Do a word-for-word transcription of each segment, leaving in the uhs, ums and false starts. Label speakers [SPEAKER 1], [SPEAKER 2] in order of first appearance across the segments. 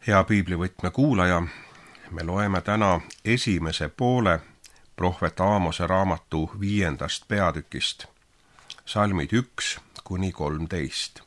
[SPEAKER 1] Hea piiblivõtme kuulaja, me loeme täna esimese poole prohvet Aamose raamatu viiendast peatükist, salmid üks kuni kolmteist.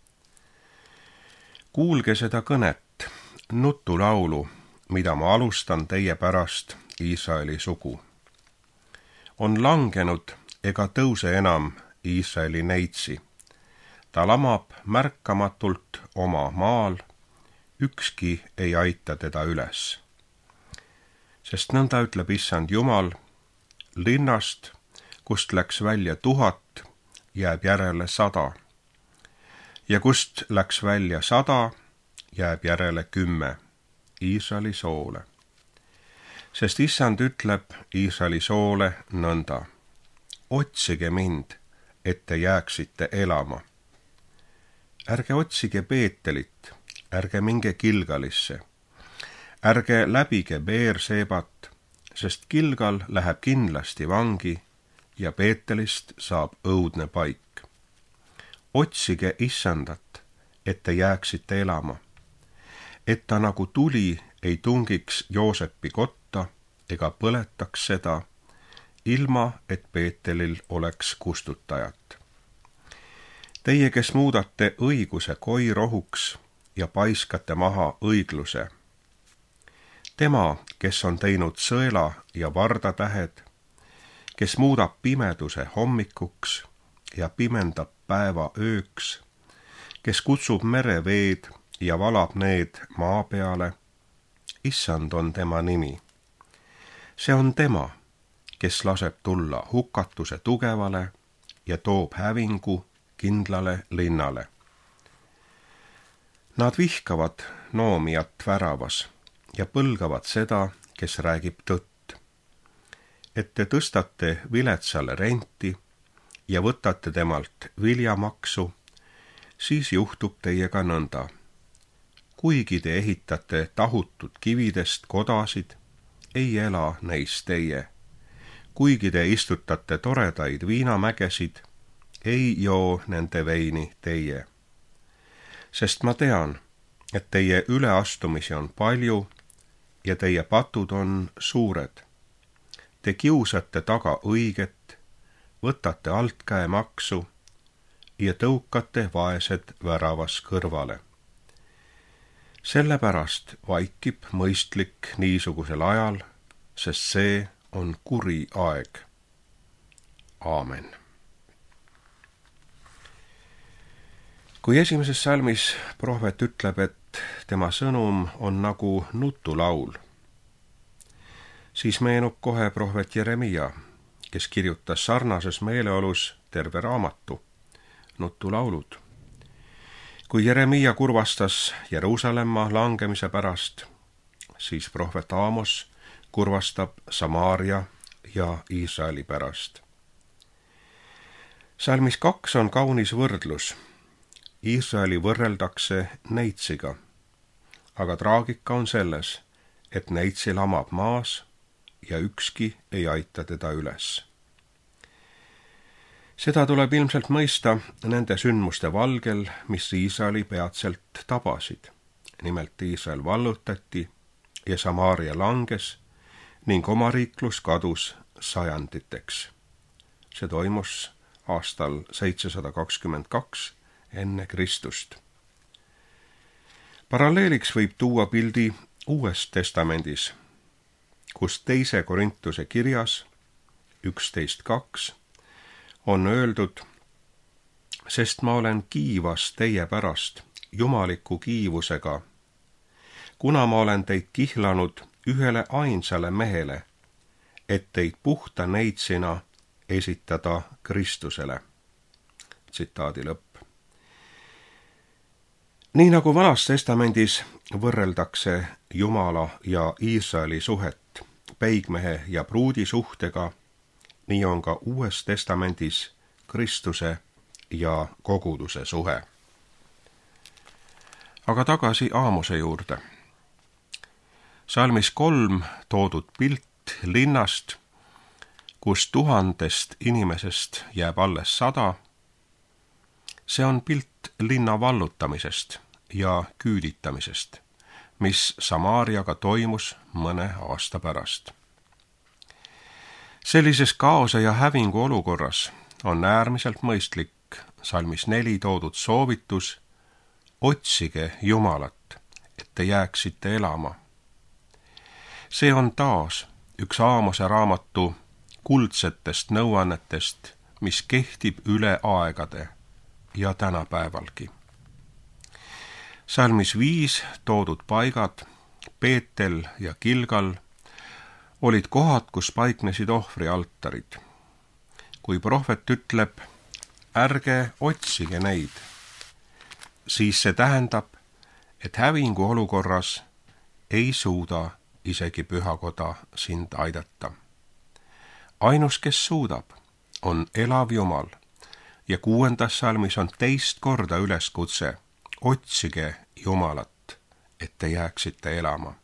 [SPEAKER 1] Kuulge seda kõnet, nutulaulu, mida ma alustan teie pärast, Iisraeli sugu. On langenud ega tõuse enam Iisraeli neitsi. Ta lamab märkamatult oma maal, ükski ei aita teda üles. Sest nõnda ütleb Issand Jumal, linnast, kust läks välja tuhat, jääb järele sada. Ja kust läks välja sada, jääb järele kümme, Iisraeli soole. Sest Issand ütleb Iisraeli soole nõnda, otsige mind, et te jääksite elama. Ärge otsige Beetelit, ärge minge Gilgalisse, ärge läbige Beersebat, sest Gilgal läheb kindlasti vangi ja Beetelist saab õudne paik. Otsige Issandat, et te jääksite elama, et ta nagu tuli ei tungiks Joosepi kotta ega põletaks seda, ilma et Beetelil oleks kustutajat. Teie, kes muudate õiguse koirohuks ja paiskate maha õigluse. Tema, kes on teinud sõela ja vardatähed, kes muudab pimeduse hommikuks ja pimendab päeva ööks, kes kutsub mereveed ja valab need maa peale, Issand on tema nimi. See on tema, kes laseb tulla hukatuse tugevale ja toob hävingu kindlale linnale. Nad vihkavad noomijat väravas ja põlgavad seda, kes räägib tõtt. Et te tõstate viletsale renti ja võtate temalt viljamaksu, siis juhtub teiega nõnda. Kuigi te ehitate tahutud kividest kodasid, ei ela neis teie. Kuigi te istutate toredaid viinamägesid, ei joo nende veini teie. Sest ma tean, et teie üleastumisi on palju ja teie patud on suured. Te kiusate taga õiget, võtate altkäemaksu ja tõukate vaesed väravas kõrvale. Sellepärast vaikib mõistlik niisugusel ajal, sest see on kuri aeg. Aamen. Kui esimeses salmis prohvet ütleb, et tema sõnum on nagu nutulaul, siis meenub kohe prohvet Jeremia, kes kirjutas sarnases meeleolus terve raamatu, nutulaulud. Kui Jeremia kurvastas Jeruusalemma langemise pärast, siis prohvet Aamos kurvastab Samaaria ja Iisraeli pärast. Salmis kaks on kaunis võrdlus. Iisraeli võrreldakse neitsiga, aga traagika on selles, et neitsi lamab maas ja ükski ei aita teda üles. Seda tuleb ilmselt mõista nende sündmuste valgel, mis Iisraeli peatselt tabasid. Nimelt Iisrael vallutati ja Samaaria langes ning omariiklus kadus sajanditeks. See toimus aastal seitsesada kakskümmend kaks enne Kristust. Paralleeliks võib tuua pildi Uues Testamendis, kus teise Korintuse kirjas üksteist kaks on öeldud, sest ma olen kiivas teie pärast jumaliku kiivusega, kuna ma olen teid kihlanud ühele ainsale mehele, et teid puhta neitsina esitada Kristusele. Tsitaadi lõpp. Nii nagu Vanas Testamendis võrreldakse Jumala ja Iisraeli suhet peigmehe ja pruudi suhtega, nii on ka Uues Testamendis Kristuse ja koguduse suhe. Aga tagasi Aamose juurde. Salmis kolm toodud pilt linnast, kus tuhandest inimesest jääb alles sada, see on pilt linna vallutamisest ja küüditamisest, mis Samaariaga toimus mõne aasta pärast. Sellises kaose ja hävingu olukorras on äärmiselt mõistlik salmis neli toodud soovitus: otsige Jumalat, et te jääksite elama. See on taas üks Aamose raamatu kuldsetest nõuannetest, mis kehtib üle aegade ja tänapäevalgi. Salmis viis toodud paigad, Beetel ja Gilgal, olid kohad, kus paiknesid ohvrialtarid. Kui prohvet ütleb, ärge otsige neid, siis see tähendab, et hävingu olukorras ei suuda isegi pühakoda sind aidata. Ainus, kes suudab, on elav Jumal ja kuuendas salmis on teist korda üleskutse: otsige Jumalat, et te jääksite elama.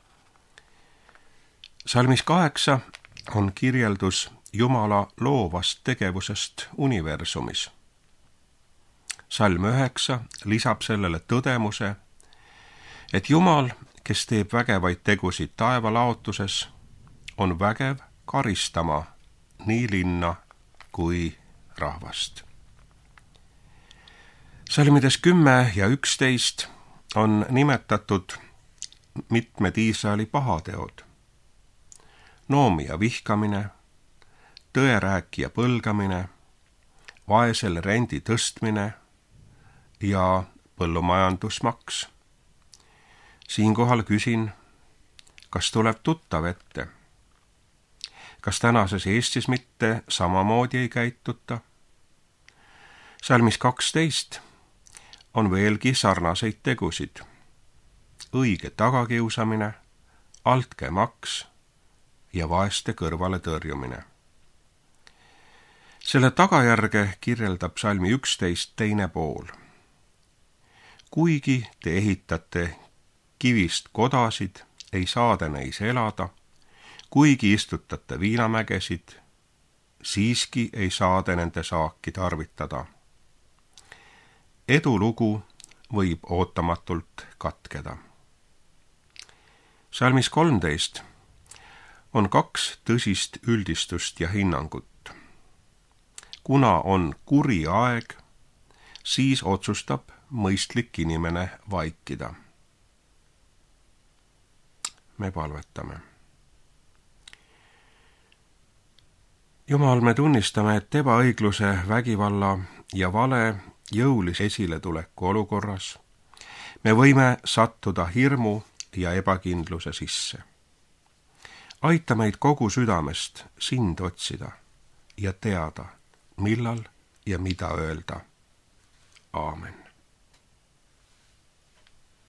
[SPEAKER 1] Salmis kaheksa on kirjeldus Jumala loovast tegevusest universumis. Salm üheksa lisab sellele tõdemuse, et Jumal, kes teeb vägevaid tegusid taevalaotuses, on vägev karistama nii linna kui rahvast. Salmides kümme ja üksteist on nimetatud mitmed Iisraeli pahateod: noomija vihkamine, tõerääkija põlgamine, vaesele rendi tõstmine ja põllumajandusmaks. Siinkohal küsin, kas tuleb tuttav ette? Kas tänases Eestis mitte samamoodi ei käituta? Salmis kaksteist on veelgi sarnaseid tegusid: õige tagakiusamine, altkäemaks ja vaeste kõrvale tõrjumine. Selle tagajärge kirjeldab salmi üksteist teine pool. Kuigi te ehitate kivist kodasid, ei saa te neis elada, kuigi istutate viinamägesid, siiski ei saa te nende saaki tarvitada. Edulugu võib ootamatult katkeda. Salmis kolmteist on kaks tõsist üldistust ja hinnangut. Kuna on kuri aeg, siis otsustab mõistlik inimene vaikida. Me palvetame. Jumal, me tunnistame, et ebaõigluse, vägivalla ja vale jõulise esiletuleku olukorras me võime sattuda hirmu ja ebakindluse sisse. Aita meid kogu südamest sind otsida ja teada, millal ja mida öelda. Aamen.